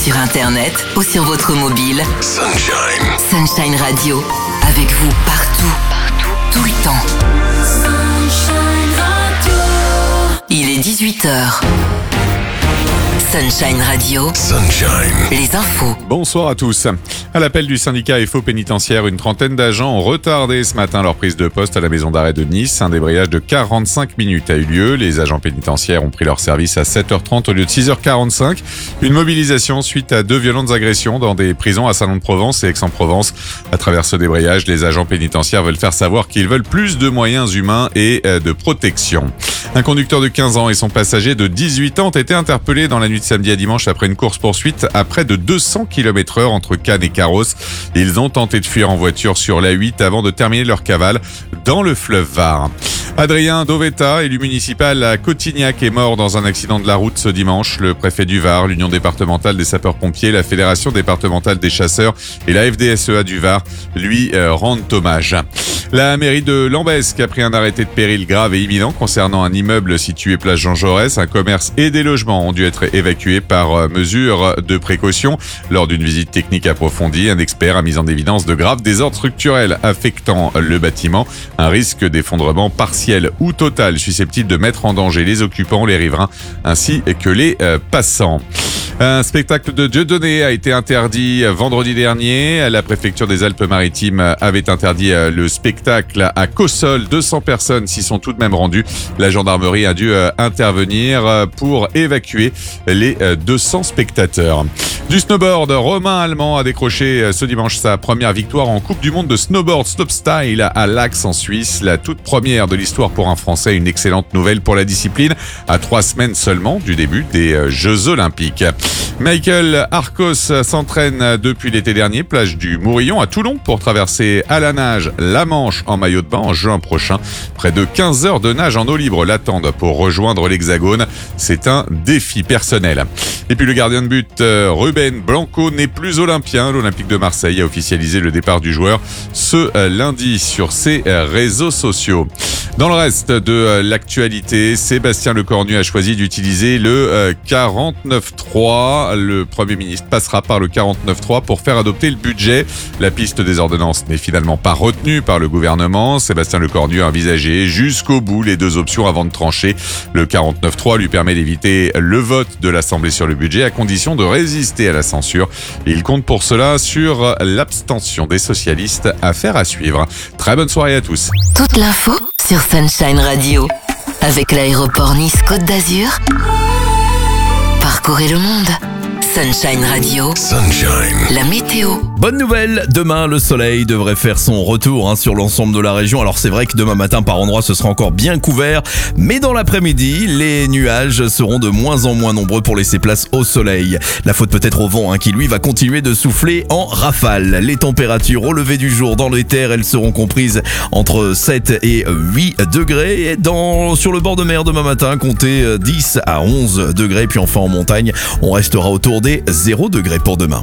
sur internet ou sur votre mobile. Sunshine Radio, avec vous partout, tout le temps. Sunshine Radio. Il est 18h. Sunshine Radio. Les infos. Bonsoir à tous. À l'appel du syndicat FO pénitentiaire, une trentaine d'agents ont retardé ce matin leur prise de poste à la maison d'arrêt de Nice. Un débrayage de 45 minutes a eu lieu. Les agents pénitentiaires ont pris leur service à 7h30 au lieu de 6h45. Une mobilisation suite à 2 violentes agressions dans des prisons à Salon-de-Provence et Aix-en-Provence. À travers ce débrayage, les agents pénitentiaires veulent faire savoir qu'ils veulent plus de moyens humains et de protection. Un conducteur de 15 ans et son passager de 18 ans ont été interpellés dans la nuit de samedi à dimanche après une course-poursuite à près de 200 km/h entre Cannes et Carros. Ils ont tenté de fuir en voiture sur l'A8 avant de terminer leur cavale dans le fleuve Var. Adrien Dovetta, élu municipal à Cotignac, est mort dans un accident de la route ce dimanche. Le préfet du Var, l'Union départementale des sapeurs-pompiers, la Fédération départementale des chasseurs et la FDSEA du Var lui rendent hommage. La mairie de Lambesc a pris un arrêté de péril grave et imminent concernant un immeuble situé place Jean Jaurès. Un commerce et des logements ont dû être évacués par mesure de précaution. Lors d'une visite technique approfondie, un expert a mis en évidence de graves désordres structurels affectant le bâtiment. Un risque d'effondrement partiel ou total susceptible de mettre en danger les occupants, les riverains ainsi que les passants. Un spectacle de Dieudonné a été interdit vendredi dernier. La préfecture des Alpes-Maritimes avait interdit le spectacle à Cossol. 200 personnes s'y sont tout de même rendues. La gendarmerie a dû intervenir pour évacuer les 200 spectateurs. Du snowboard, Romain Allemand a décroché ce dimanche sa première victoire en Coupe du Monde de snowboard slopestyle à Lax en Suisse. La toute première de l'histoire pour un Français, une excellente nouvelle pour la discipline à 3 semaines seulement du début des Jeux Olympiques. Michael Arcos s'entraîne depuis l'été dernier, plage du Mourillon à Toulon, pour traverser à la nage la Manche en maillot de bain en juin prochain. Près de 15 heures de nage en eau libre l'attendent pour rejoindre l'Hexagone. C'est un défi personnel. Et puis le gardien de but, Ruben Blanco, n'est plus olympien. L'Olympique de Marseille a officialisé le départ du joueur ce lundi sur ses réseaux sociaux. Dans le reste de l'actualité, Sébastien Lecornu a choisi d'utiliser le 49.3. Le Premier ministre passera par le 49.3 pour faire adopter le budget. La piste des ordonnances n'est finalement pas retenue par le gouvernement. Sébastien Lecornu a envisagé jusqu'au bout les 2 options avant de trancher. Le 49.3 lui permet d'éviter le vote de l'Assemblée sur le budget à condition de résister à la censure. Il compte pour cela sur l'abstention des socialistes. Affaire à suivre. Très bonne soirée à tous. Toute l'info sur Sunshine Radio. Avec l'aéroport Nice-Côte d'Azur. Parcourez le monde. Sunshine Radio. La météo. Bonne nouvelle, demain le soleil devrait faire son retour sur l'ensemble de la région. Alors c'est vrai que demain matin par endroits ce sera encore bien couvert, mais dans l'après-midi les nuages seront de moins en moins nombreux pour laisser place au soleil. La faute peut-être au vent qui lui va continuer de souffler en rafale. Les températures au lever du jour dans les terres, elles seront comprises entre 7 et 8 degrés. Et sur le bord de mer demain matin, comptez 10 à 11 degrés. Puis enfin en montagne, on restera autour des 0 degrés pour demain.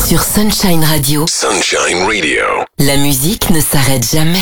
Sur Sunshine Radio. Sunshine Radio. La musique ne s'arrête jamais.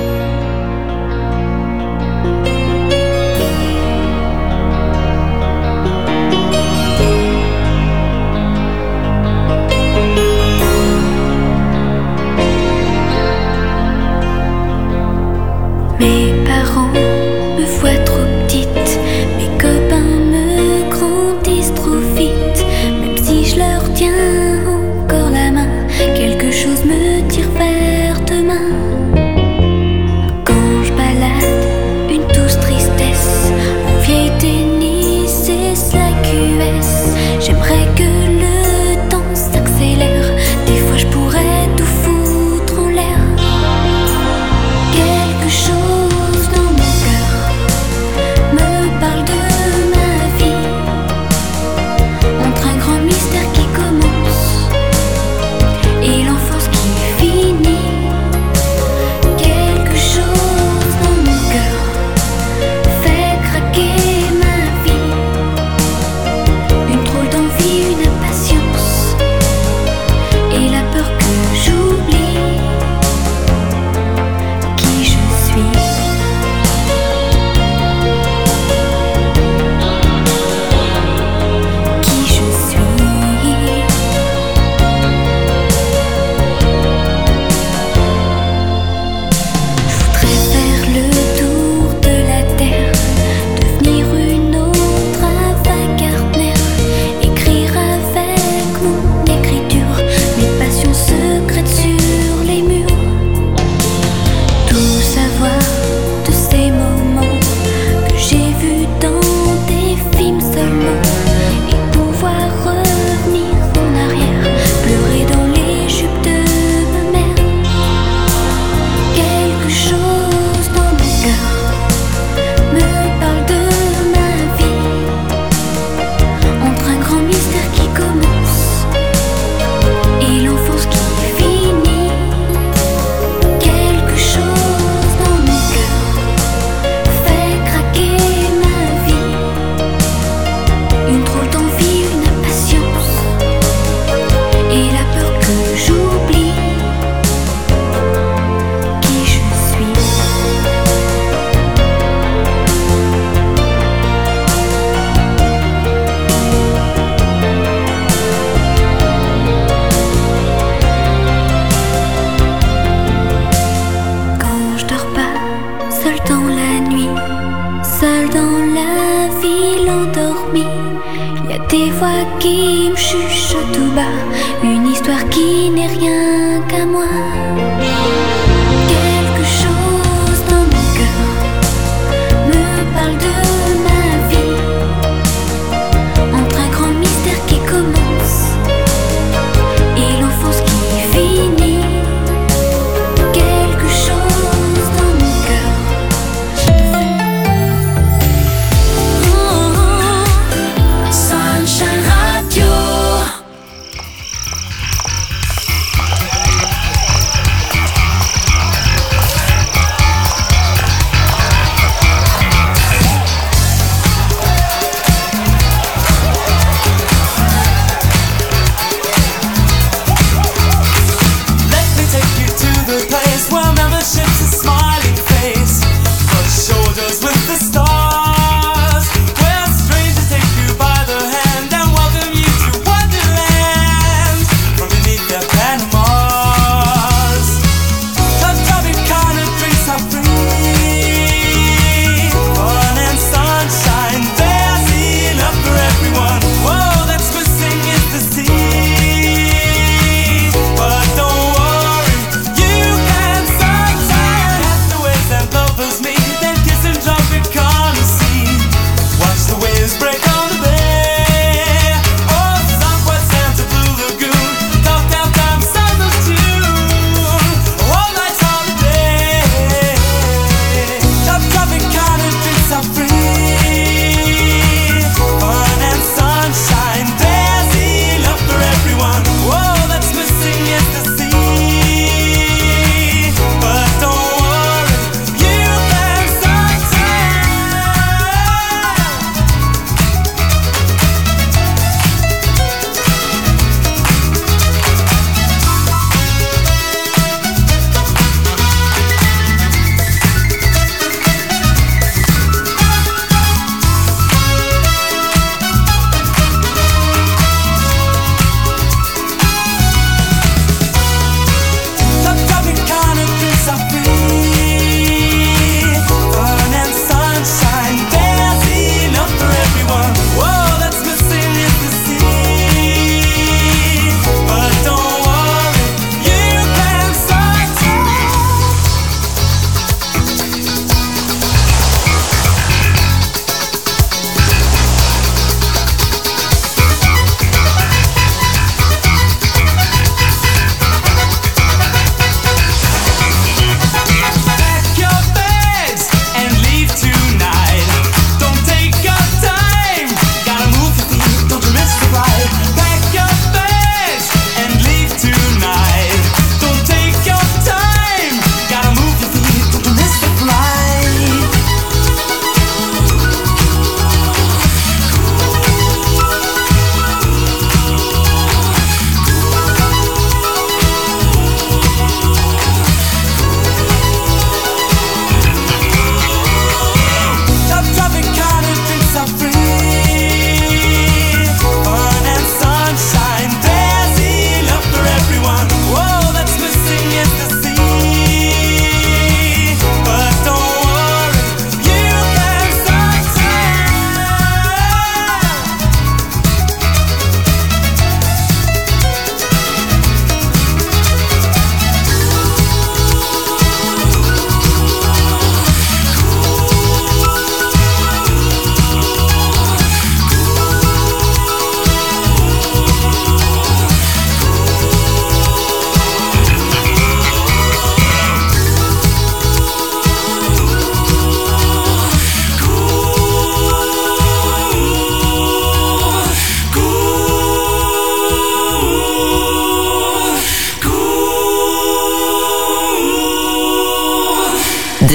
Mes parents me voient trop petite, mes copains me grandissent trop vite. Même si je leur tiens encore la main, quelque chose me tire vers demain. Quand je balade une douce tristesse, mon vieil tennis et la QS, j'aimerais que le temps s'accélère. Des fois je pourrais tout foutre en l'air. Quelque chose dans mon cœur me parle de ma vie, entre un grand mystère qui commence et l'enfance qui finit. Quelque chose dans mon cœur fait craquer ma vie, une drôle d'envie, une impatience et la peur que j'oublie qui je suis. Qui je suis. Je voudrais faire le tour de la terre, devenir une autre avant-gardner, écrire avec mon écriture mes passions secrètes sur les murs. Tout savoir de ces moments que j'ai vus dans des films seulement, et pouvoir revenir en arrière, pleurer dans les jupes de ma mère. Quelque chose dans mon cœur me parle de ma vie, entre un grand mystère qui commence et l'enfance qui finit. Quelque chose dans mon cœur fait craquer ma vie, une drôle d'envie, une impatience et la peur que j'oublie qui je suis. Quand je dors pas, seul dans la nuit, seul dans la ville endormie, y a des voix qui me chuchotent tout bas, une histoire qui n'est rien qu'à moi. Quelque chose dans mon cœur me parle de ma vie, entre un grand mystère qui commence et l'enfance qui finit. Quelque chose dans mon cœur. Sunshine Radio.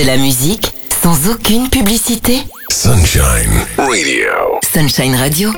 De la musique sans aucune publicité. Sunshine Radio. Sunshine Radio.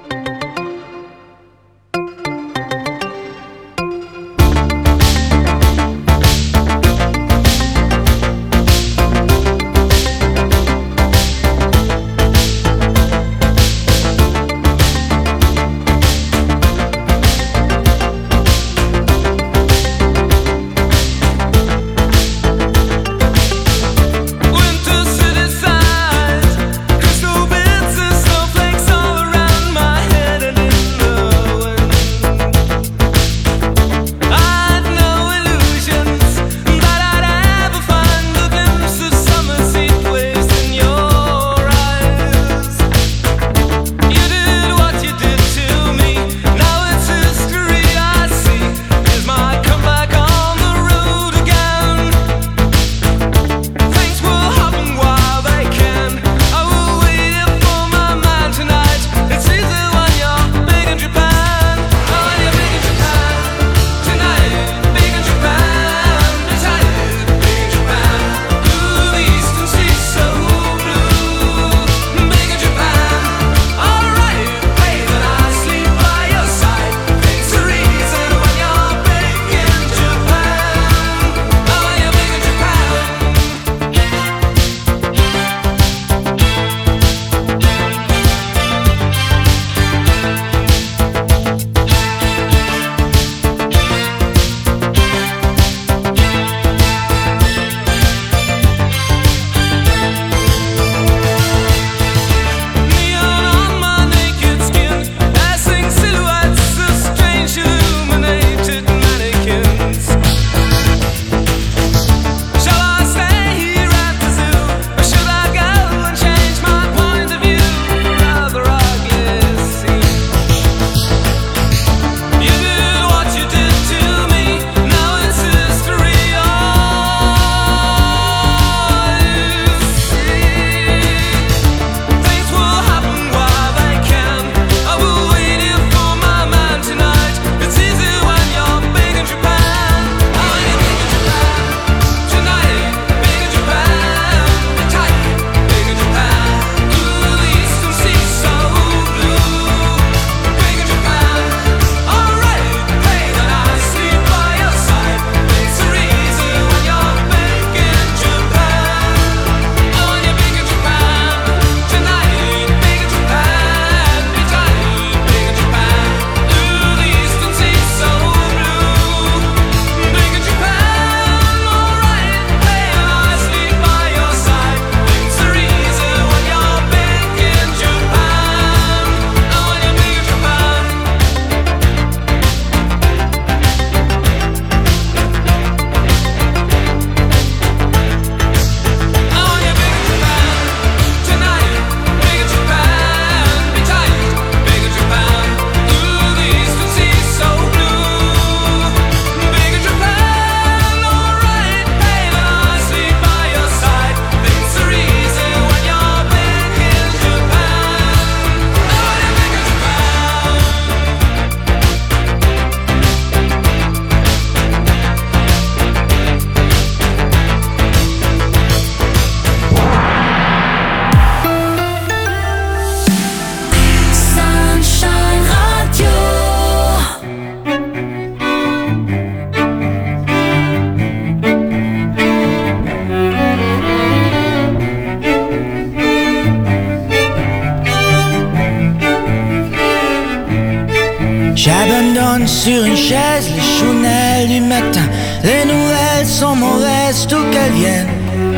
J'abandonne sur une chaise les chounelles du matin. Les nouvelles sont mauvaises, tout qu'elles viennent.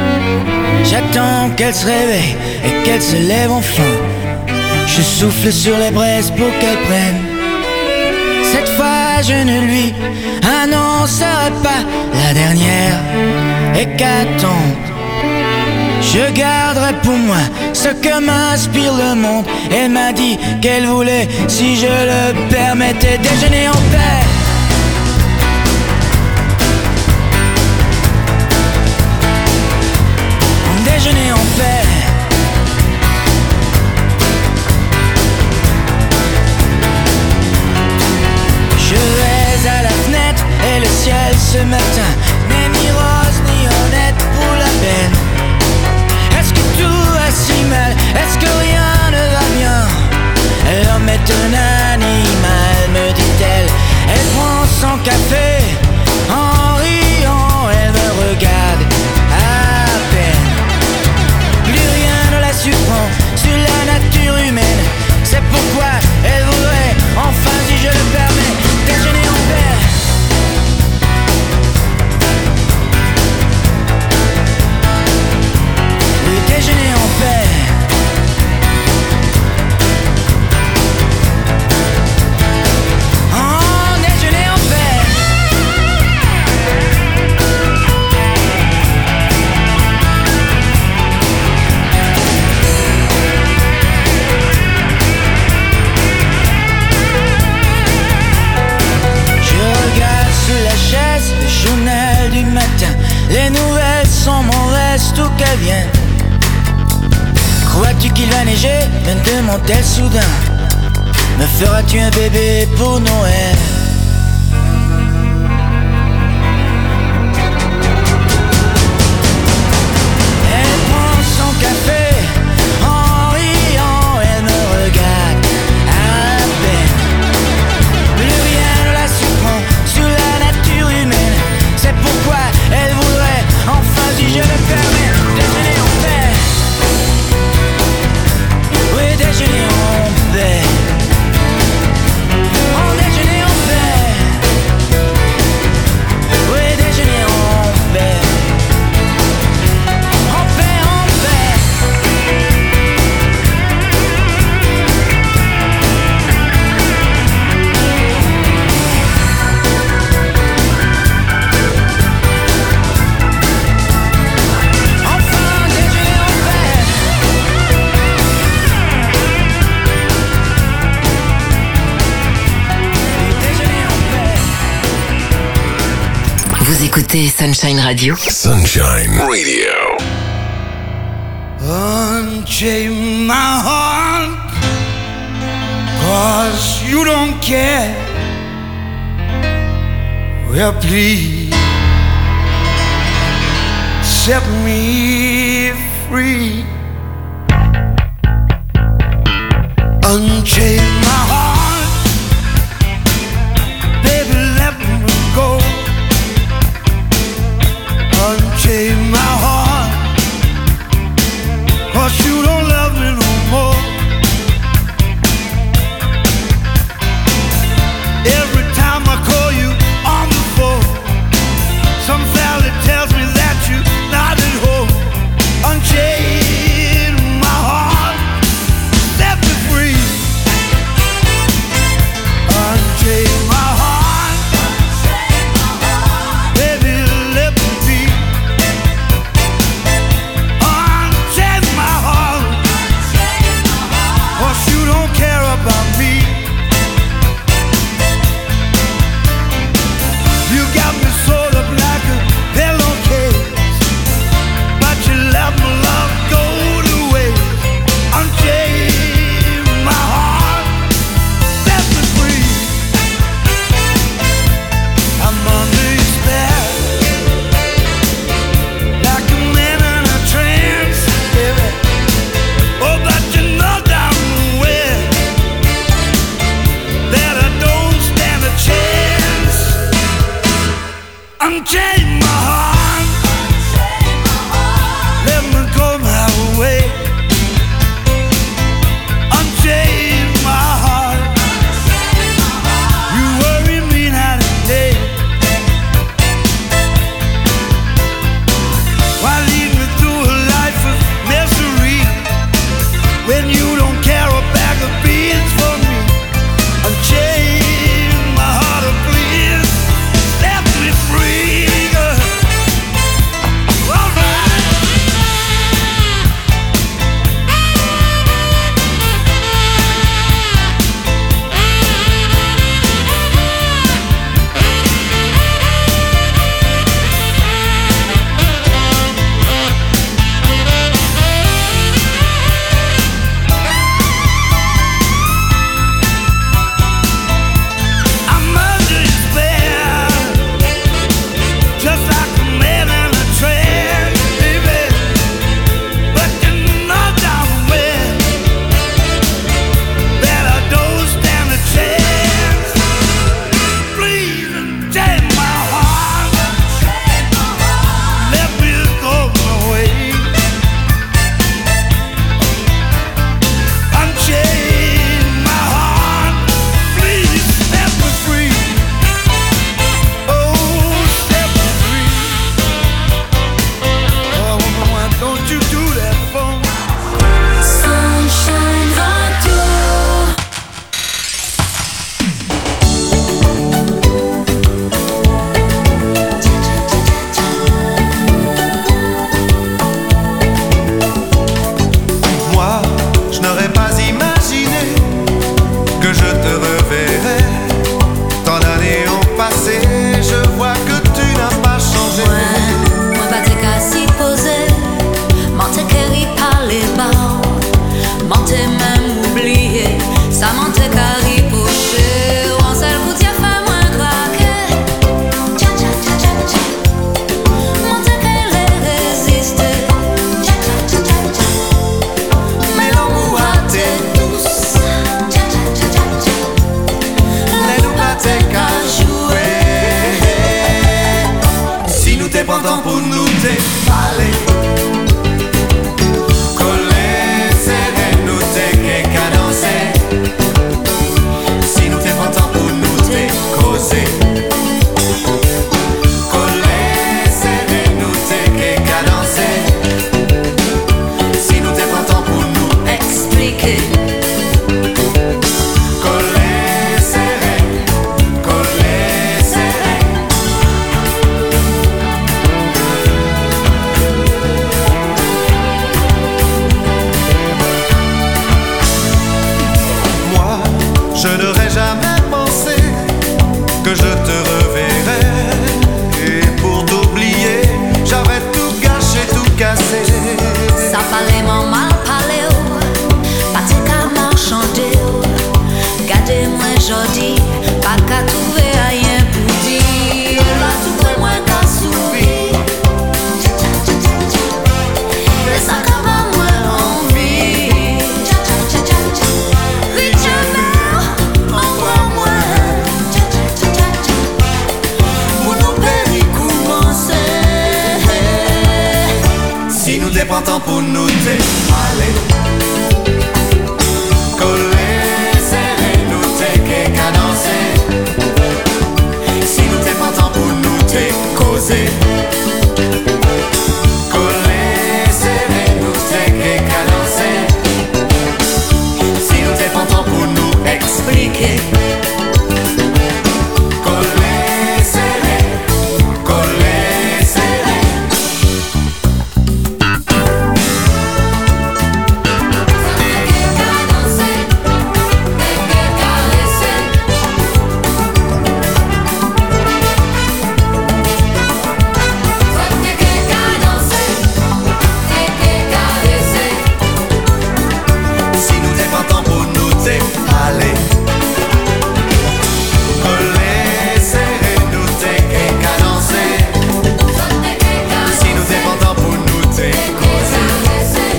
J'attends qu'elle se réveille et qu'elle se lève enfin. Je souffle sur les braises pour qu'elle prenne. Cette fois je ne lui annoncerai pas la dernière hécatombe. Je garderai pour moi ce que m'inspire le monde. Elle m'a dit qu'elle voulait, si je le permettais, déjeuner en paix. Déjeuner en paix. Je vais à la fenêtre et le ciel ce matin n'est ni rose ni honnête pour la peine. neiger, me demande-t-elle soudain, me feras-tu un bébé pour Noël? Elle prend son café, en riant, elle me regarde à peine. Plus rien ne la surprend sur la nature humaine. C'est pourquoi elle voudrait, enfin si je le permets, déjeuner en paix. Oui, déjeuner en paix. En déjeuner en paix. Oui, déjeuner en paix. En paix, en paix. Enfin, déjeuner en paix. Déjeuner en paix. Vous écoutez Sunshine Radio. Sunshine Radio. Unchain my heart, 'cause you don't care. Well, please set me free. Unchain my heart, baby, let me go. Unchain my heart, 'cause you don't love me no more. Every time I call you on the phone, some fella tells me that you're not at home. Unchain my heart, set me free. Unchain my heart, baby, let me be. Unchain my heart, 'cause you don't care about me. You got me sort of like a pillowcase, but you let my love go to waste. Unchain my heart, set me free. I'm under your spell, like a man in a trance, baby. Oh, but you know damn well that I don't stand a chance. Unchain my heart, let me go my way. Unchain my heart, you worry me night and day. Why lead me through a life of misery when you don't care a bag of beans for me? Unchain my heart, oh please, set me free, girl. All right. I'm under your spell, just like a man in a trance, baby. But you know damn well that I don't stand a chance. Please unchain my heart, let me go my way. Unchain my heart, please set me free. Oh, set me free. Oh, why don't you do that for me? Sunshine Radio. Moi, je n'aurais pas imaginé que je te reverrais. Tant d'années ont passé, je vois que tu n'as pas changé. Moi pas te qu'à s'y poser, m'en te query par les bas, m'en reverrai. Et pour t'oublier, j'avais tout gâché, tout cassé. Ça fallait mon mal parler, pas de qu'à chanter. Gardez-moi jodi, pas qu'à trouver rien pour dire. Là, tout est moins qu'à sourire. Et ça comme moins envie. Vite je meurs, encore moins. Pour nous périr commencer. Si nous dépendons pour nous aller. Coller, serrer, nous t'es qu'à danser. Si nous dépendons pour nous t'es causer. Coller, serrer, nous t'es qu'à danser. Si nous dépendons pour nous expliquer. Coller, serrer, coller, serrer. Si nous dépendons pour nous aller. Coller, serrer, nous t'es qu'à danser. Si nous dépendons pour nous causer.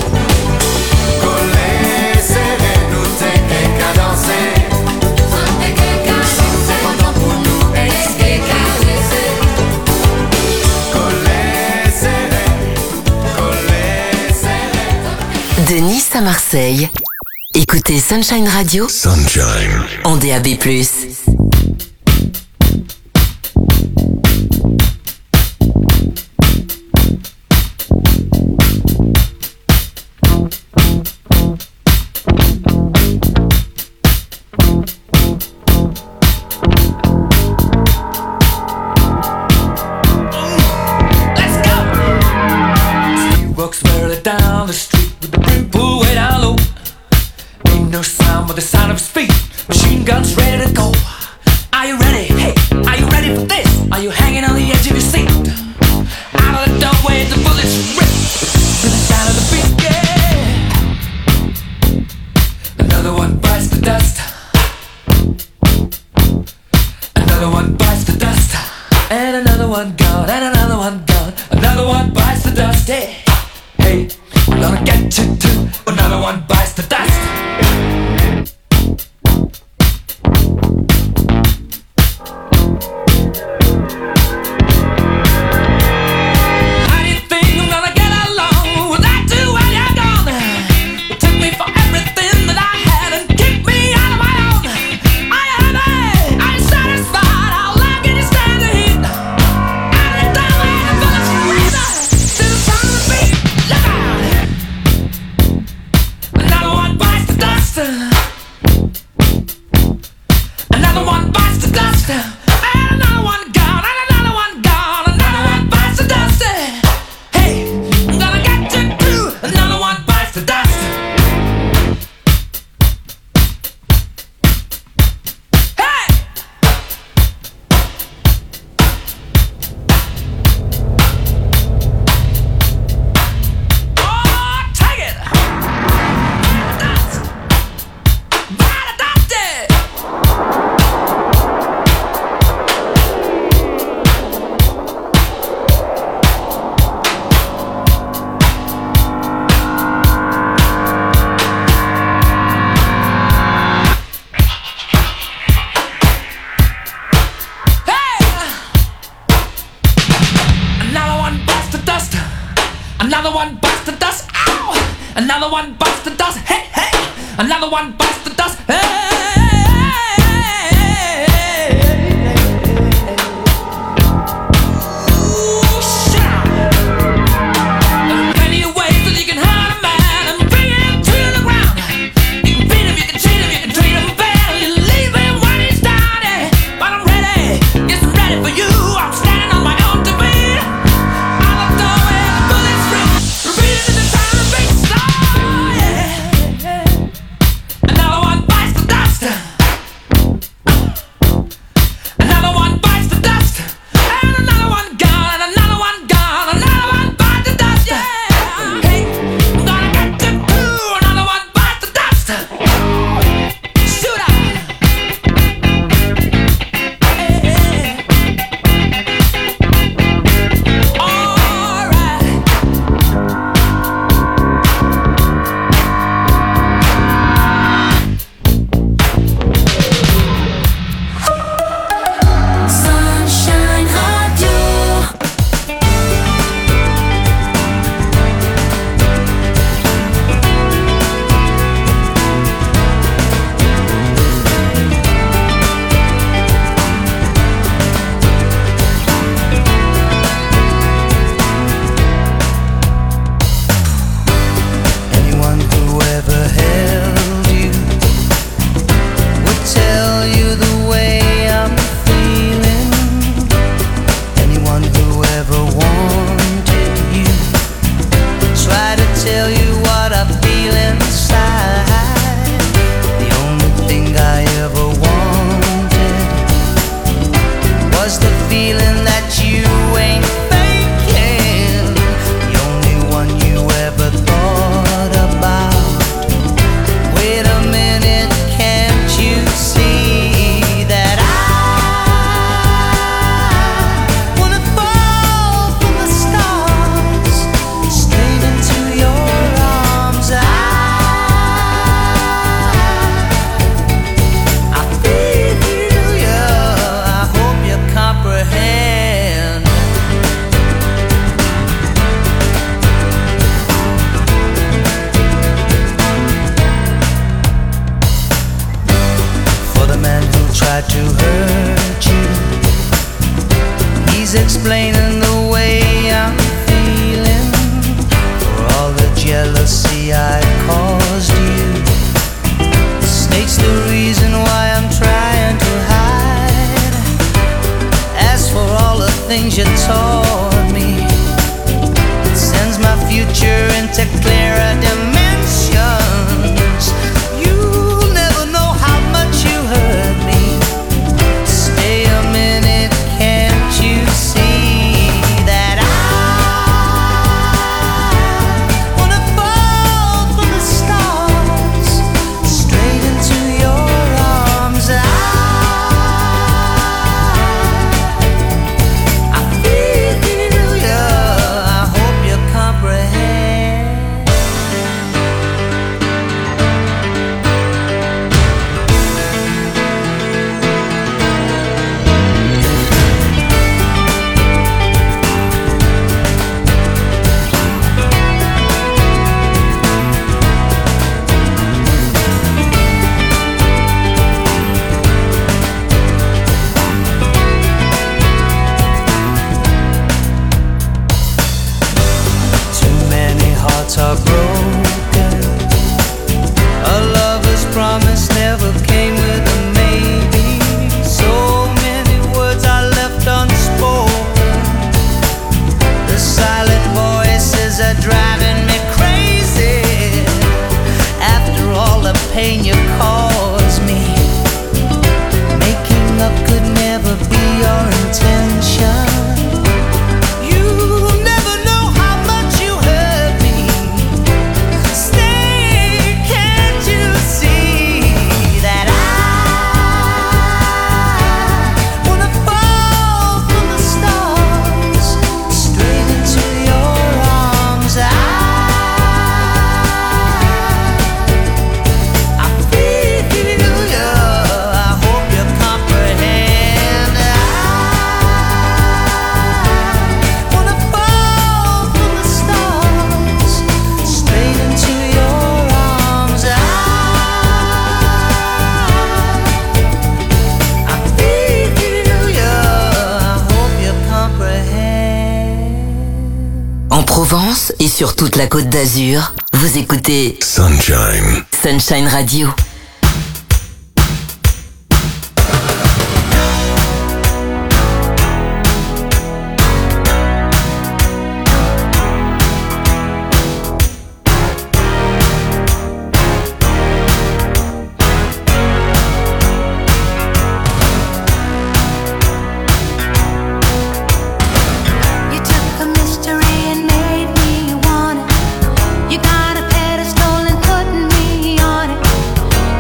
Coller, serrer, nous t'es qu'à danser. Si nous dépendons pour nous expliquer. Coller, serrer, coller, serrer. De Nice à Marseille, écoutez Sunshine Radio Sunshine. en DAB+. He walks merrily down the street with the brim pulled way down low. Ain't no sound but the sound of his feet. Machine guns ready to go. Are you ready? Hey, are you ready for this? Are you hanging on the edge of your seat? Out of the doorway, the bullets rip to the sound of the beat. Yeah. Another one bites the dust. Another one bites the dust. And another one gone. And another one gone. Another one bites the dust. Hey, hey, we're gonna get you too. Another one bites the dust. How do you think I'm gonna get along without you when you're gone? You took me for everything that I had and kicked me out of my own. Are you happy? Are you satisfied? How long can you stand the heat? Out of the doorway, the bullets razor to the sound of the beat. Look out! Another one bites the dust. Another one bites the dust. And another one gone. And another one gone. Another one bites the dust. Hey, I'm gonna get you too. Another one bites the dust. Hey! Oh, take it! Dust! Bite the dust! Hey! Another one bites the dust. Another one bites the dust. Ow! Another one bites the dust. Hey, hey! Another one bites the dust. Hey! Ooh, shout! There are plenty of ways that you can hurt a man and bring him to the ground. You can beat him, you can cheat him, you can treat him bad. You leave him when he's down. But I'm ready, yes, I'm ready for you. I'm standing on my own two feet. Out the doorway, the bullets rip, repeating in the sound of beats. Oh, yeah. Another one bites the dust. words explaining the way I'm feeling, for all the jealousy I caused you. The snake's the reason why I'm trying to hide. As for all the things you taught me, it sends my future into clearer dimensions. You'll never know how much you hurt me. Stay a minute, can't you see that I wanna fall from the stars straight into your arms? I feel you, I hope you comprehend. Too many hearts are broken. A lover's promise never came with a maybe. So many words are left unspoken. The silent voices are driving me crazy. After all the pain you caused me, making up could never be your intention. You'll never know how much you hurt me. Stay, can't you see that I wanna fall from the stars straight into your arms? I feel you, I hope you comprehend. I wanna fall from the stars straight into your arms. I feel you, I hope you comprehend. En Provence et sur toute la Côte d'Azur, vous écoutez Sunshine. Sunshine Radio. You took a mystery and made me want it. You got a pedestal and put me on it.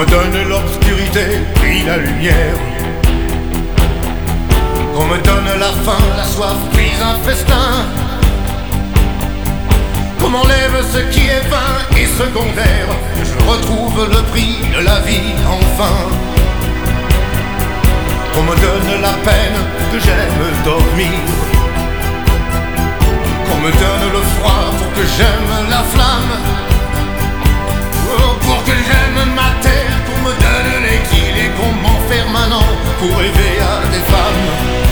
me donne l'obscurité puis la lumière, qu'on me donne la faim, la soif puis un festin, qu'on m'enlève ce qui est vain et secondaire, que je retrouve le prix de la vie enfin, qu'on me donne la peine, que j'aime dormir, qu'on me donne le froid pour que j'aime la flamme, oh, pour que j'aime ma terre, qu'on me donne l'équilibre et qu'on m'enferme maintenant pour rêver à des femmes.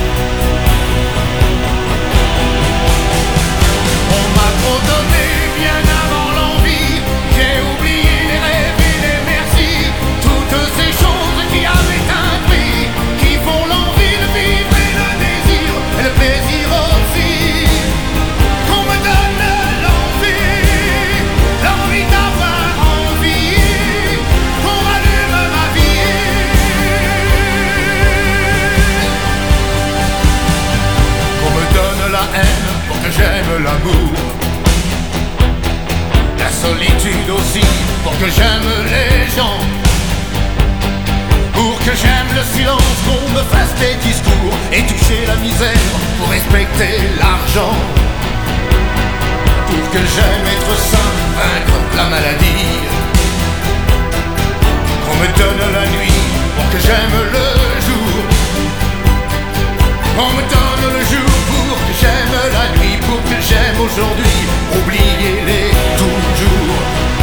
On m'a trop donné bien avant l'envie, j'ai oublié les rêves et les merci, toutes ces choses qui avaient un prix, qui font l'envie de vivre et le désir et le plaisir aussi. Qu'on me donne l'envie, l'envie d'avoir envie, qu'on rallume ma vie. Qu'on me donne la haine pour que j'aime l'amour, la solitude aussi pour que j'aime les gens, pour que j'aime le silence, qu'on me fasse des discours et toucher la misère pour respecter l'argent, pour que j'aime être sain, vaincre la maladie, qu'on me donne la nuit pour que j'aime le jour, qu'on me donne le jour pour que j'aime la nuit, pour que j'aime aujourd'hui, oubliez-les toujours.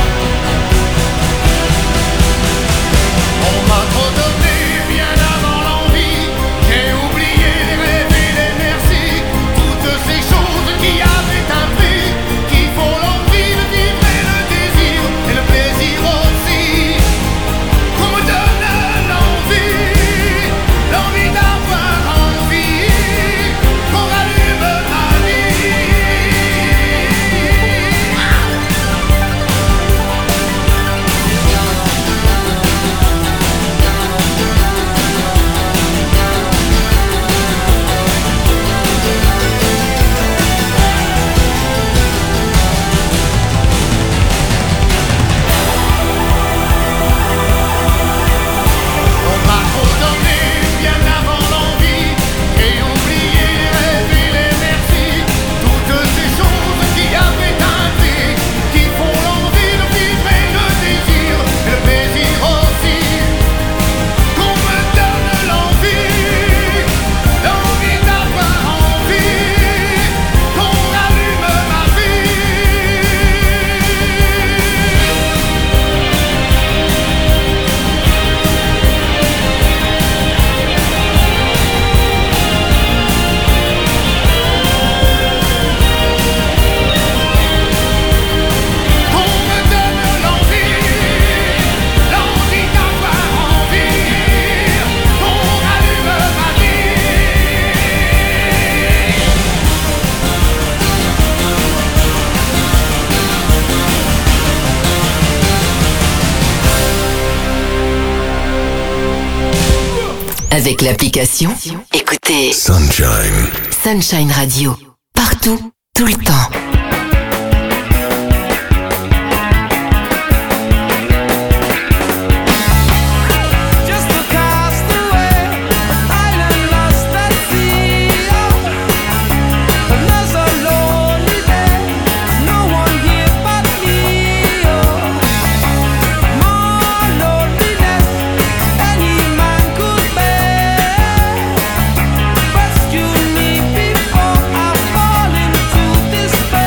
On m'a trop donné bien avant l'envie, j'ai oublié les rêves et les merci, toutes ces choses qui avaient un prix, qui font l'envie de vivre et le désir et le plaisir aussi. Qu'on me donne l'envie, l'envie d'avoir envie, qu'on rallume ma vie. On m'a trop donné bien avant l'envie, j'ai oublié les rêves et les merci, toutes ces choses qui avaient un prix, qui font l'envie de vivre et le désir et le plaisir aussi. Qu'on me donne l'envie, l'envie d'avoir envie, qu'on rallume ma vie. Qu'on me donne l'envie, l'envie d'avoir envie, qu'on rallume ma vie. Avec l'application, écoutez Sunshine. Sunshine Radio. Partout, tout le temps. Just a castaway, island lost at sea. Another lonely day, no one here but me. More loneliness any man could bear. Rescue me before I fall into despair.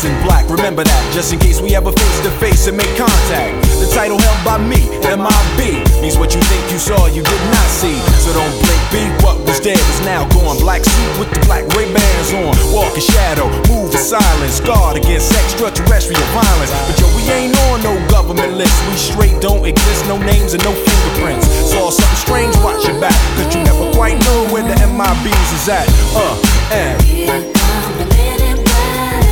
dress in black. Remember that, just in case we ever face to face and make contact. The title held by me, MIB, means what you think you saw, you did not see. So don't blink, be what was dead is now gone. Black suit with the black Ray-Bans on. Walk in shadow, move in silence, guard against extraterrestrial violence. But yo, we ain't on no government list. We straight don't exist, no names and no fingerprints. Saw something strange, watch your back, cause you never quite know where the MIBs is at. And Here come the men in black,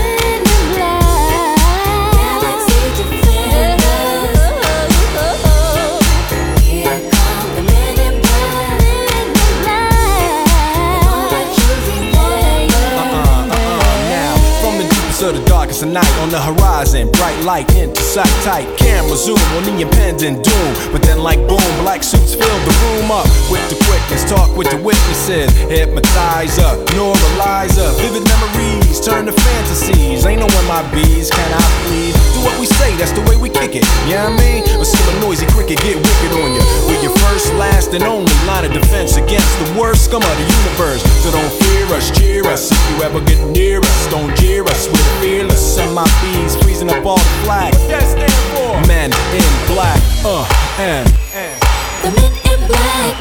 Galaxy Defenders. Here come the men in black, all that you remember. now, from the deepest of the darkest of night, on the horizon, bright light into sight tight. Camera zoom on the impending doom, but then like boom, black suits fill the room up with the quickness. Talk with the witnesses, hypnotizer, neuralizer, vivid memories turn to fantasies. Ain't no MIBs, can I please? Do what we say, that's the way we kick it. Yeah, I mean, or see a noisy cricket get wicked on you. We're your first, last, and only line of defense against the worst scum of the universe. So don't fear us, cheer us. If you ever get near us, don't jeer us. We're fearless. MIBs freezing up all the flag. What that stand for? Men in black. And The men in black.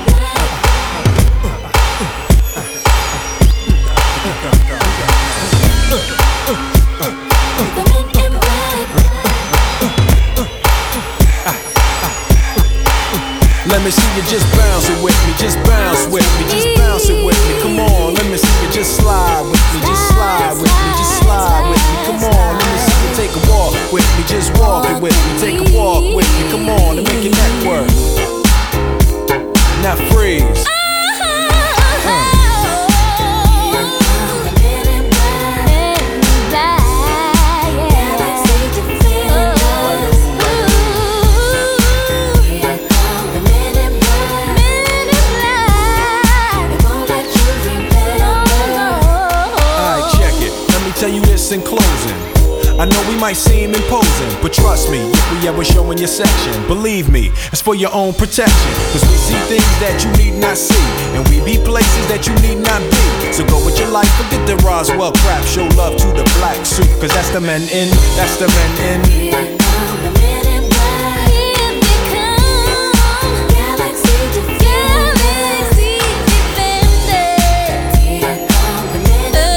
The men in black. let me see you just bounce it with me, just bounce with me, just bounce it with me. Come on, let me see you just slide with me, just slide with me, just slide with me. Come on, let me see you take a walk with me, just walk it with me, take a walk with me. Come on, and make your neck work. Now freeze. Tell you this in closing, I know we might seem imposing, but trust me, if we ever show in your section, believe me, it's for your own protection. Cause we see things that you need not see, and we be places that you need not be. So go with your life, forget the Roswell crap, show love to the black suit, cause that's the men in, that's the men in. Here come the men in black. Here they come. Galaxy Defenders. Here come the men in black.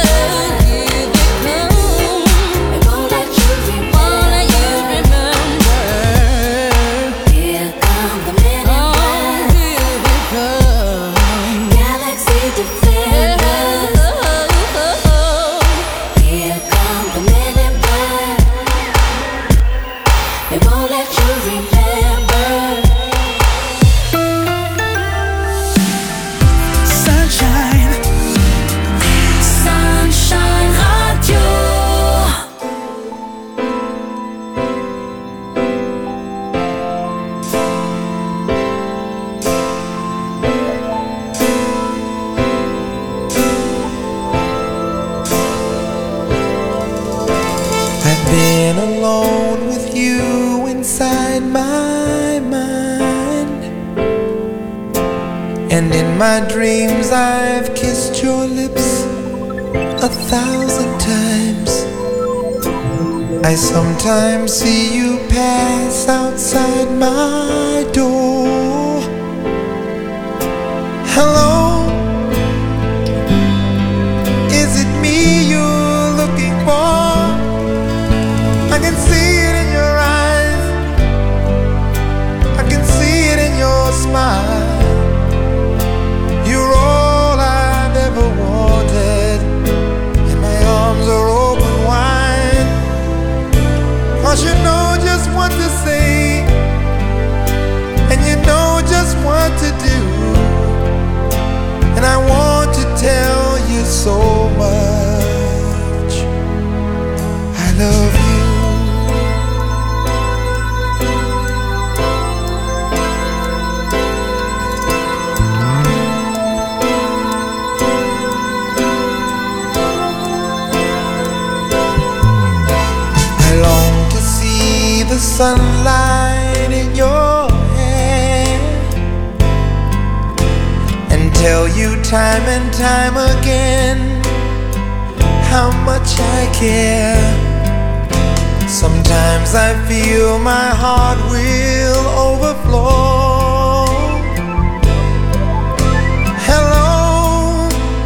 Been alone with you inside my mind, and in my dreams I've kissed your lips 1,000 times. I sometimes see you pass outside my door. Hello, is it me you're looking for? I can see it in your eyes, I can see it in your smile. You're all I've ever wanted, and my arms are open wide. 'Cause you know just what to say, and you know just what to do, and I want to tell you so much I love you. The sunlight in your hair, and tell you time and time again how much I care. Sometimes I feel my heart will overflow. Hello,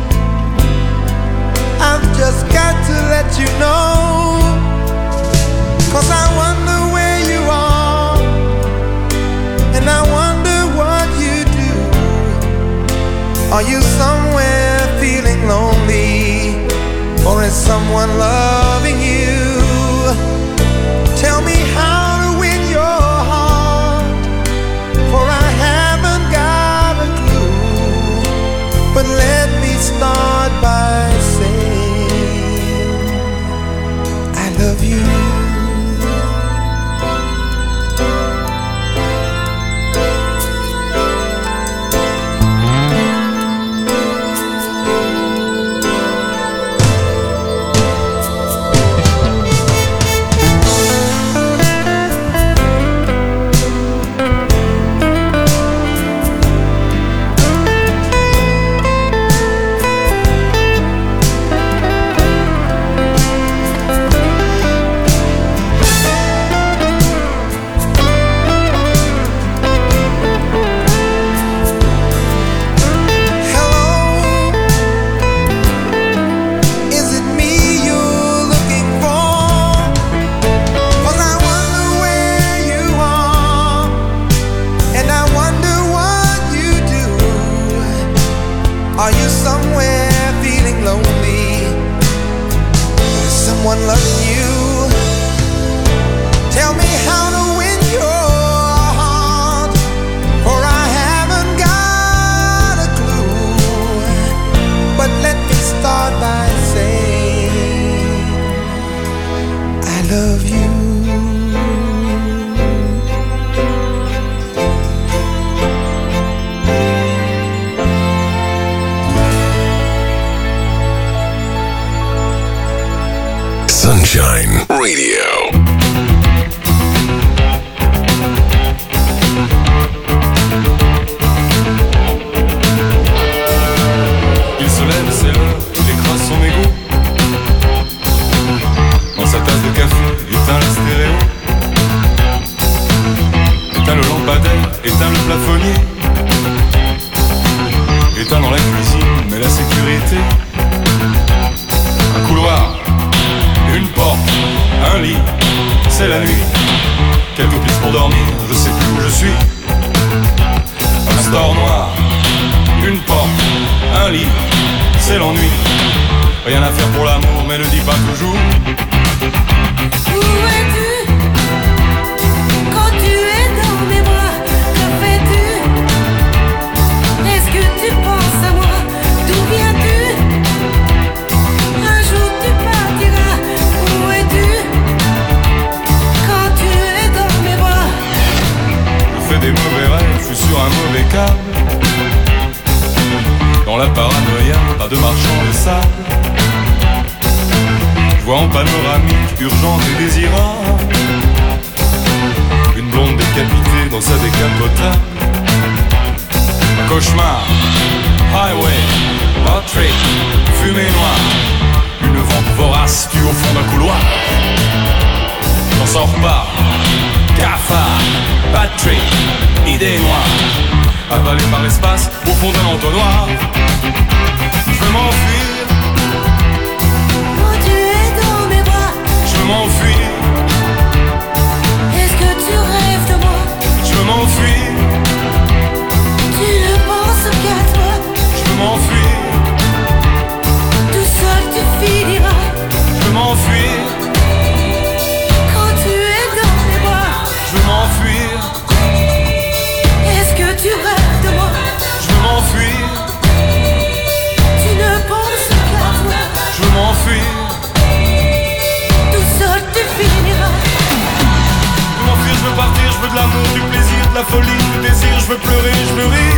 I've just got to let you know, 'cause I wonder where you are, and I wonder what you do. Are you somewhere feeling lonely, or is someone loving you? Tell me how to win your heart, for I haven't got a clue. But let me start by saying I love you. Are you somewhere feeling lonely? Is someone loving you? Tell me how to win your heart, for I haven't got a clue. But let me start by saying I love you. Sunshine Radio. Il se lève, c'est l'heure, il écrase son égo. Dans sa tasse de café, éteint la stéréo. Éteint le lampadaire, éteint le plafonnier. Éteint dans la cuisine, mais la sécurité. Un couloir, une porte, un lit, c'est la nuit. Quelques pistes pour dormir, je sais plus où je suis. Un store noir, une porte, un lit, c'est l'ennui. Rien à faire pour l'amour, mais ne dis pas toujours. Où es-tu quand tu es dans mes bras? Que fais-tu? Est-ce que tu penses à moi? D'où viens-tu? Un jour tu partiras. Où es-tu quand tu es dans mes bras? Je fais des mauvais rêves, je suis sur un mauvais câble. Dans la paranoïa, pas de marchand de sable. Je vois en panoramique, urgente et désirable, une blonde décapitée dans sa décapotable. Un cauchemar, highway, Patrick, fumée noire. Une vente vorace tue au fond d'un couloir. On s'en repart, cafard, Patrick, idée noire. Avalé par l'espace, au fond d'un entonnoir. Je veux m'enfuir. Quand tu es dans mes bras, Je veux m'enfuir. est-ce que tu rêves de moi? Je veux m'enfuir. Tu ne penses qu'à toi. Je veux m'enfuir. Tout seul tu finiras. Je veux m'enfuir. Quand tu es dans mes bras, Je veux m'enfuir. est-ce que tu rêves de moi? Je veux m'enfuir. Tu ne penses qu'à toi. Je veux m'enfuir. Tout seul tu finiras. Je veux m'enfuir, je veux partir, je veux de l'amour, du plaisir, de la folie, du désir. Je veux pleurer, je veux rire.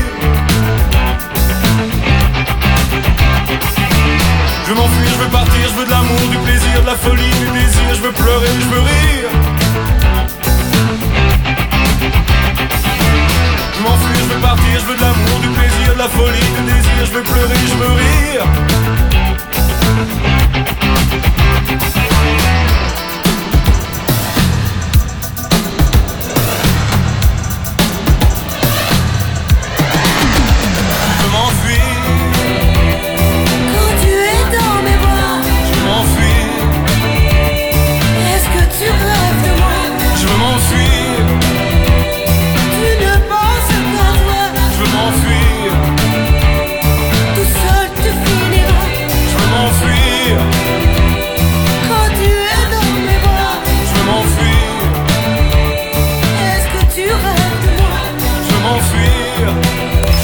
Je veux m'enfuir, je veux partir, je veux de l'amour, du plaisir, de la folie, du désir. Je veux pleurer, je veux rire. Je veux m'enfuir, je veux partir, je veux de l'amour, du plaisir, de la folie, du désir. Je veux pleurer, je veux rire.